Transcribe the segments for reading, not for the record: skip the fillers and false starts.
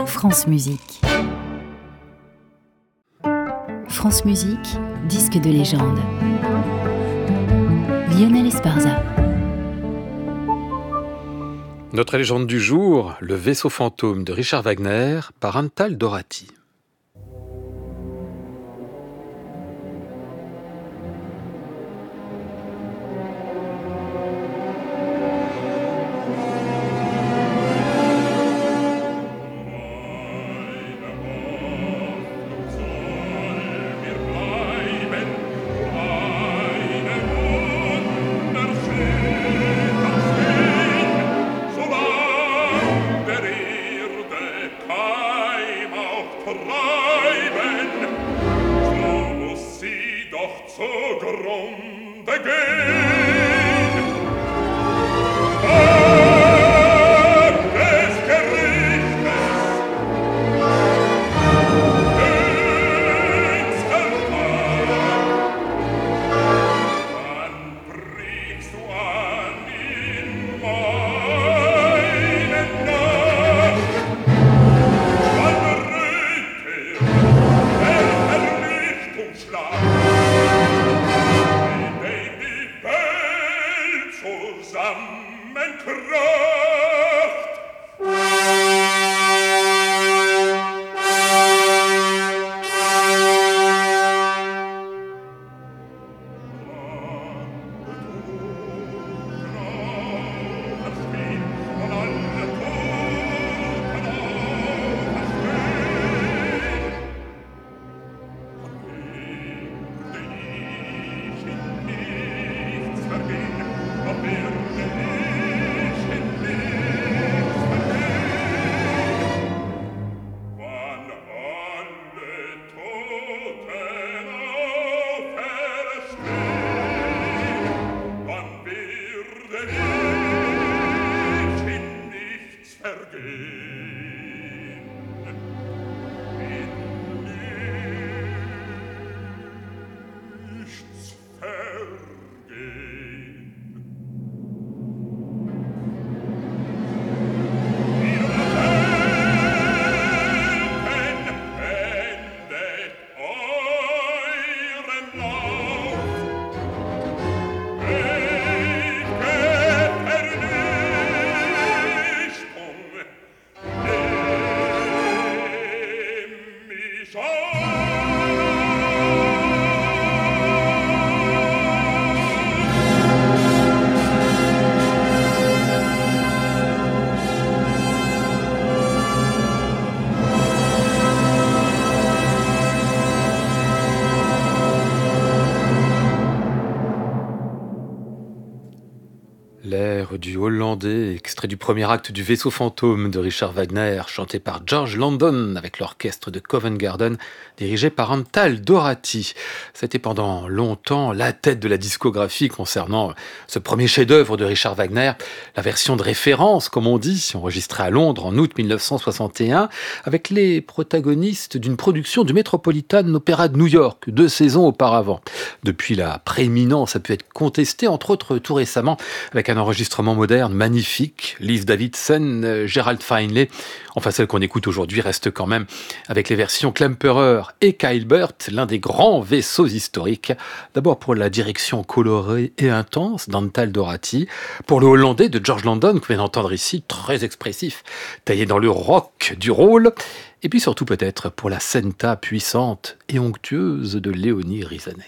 France Musique. France Musique, disque de légende. Lionel Esparza. Notre légende du jour, le vaisseau fantôme de Richard Wagner par Antal Dorati. L'air du Hollandais, extrait du premier acte du Vaisseau fantôme de Richard Wagner, chanté par George London avec l'orchestre de Covent Garden, dirigé par Antal Dorati. C'était pendant longtemps la tête de la discographie concernant ce premier chef-d'œuvre de Richard Wagner, la version de référence, comme on dit, enregistrée à Londres en août 1961, avec les protagonistes d'une production du Metropolitan Opera de New York, 2 saisons auparavant. Depuis, la prééminence a pu être contestée, entre autres tout récemment, avec un enregistrement moderne magnifique, Liv Davidson, Gerald Finlay. Enfin, celle qu'on écoute aujourd'hui reste quand même avec les versions Klemperer et Keilbert, l'un des grands vaisseaux historiques. D'abord pour la direction colorée et intense d'Antal Dorati, pour le hollandais de George London, que vous venez d'entendre ici, très expressif, taillé dans le rock du rôle, et puis surtout peut-être pour la senta puissante et onctueuse de Léonie Rizanek.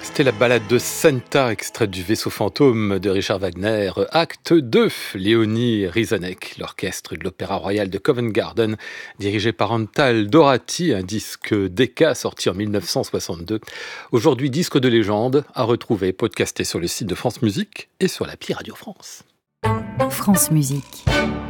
C'était la ballade de Senta, extraite du Vaisseau fantôme de Richard Wagner, acte 2, Léonie Rizanek, l'orchestre de l'Opéra Royal de Covent Garden, dirigé par Antal Dorati, un disque Decca sorti en 1962. Aujourd'hui, disque de légende, à retrouver, podcasté sur le site de France Musique et sur l'appli Radio France. France Musique.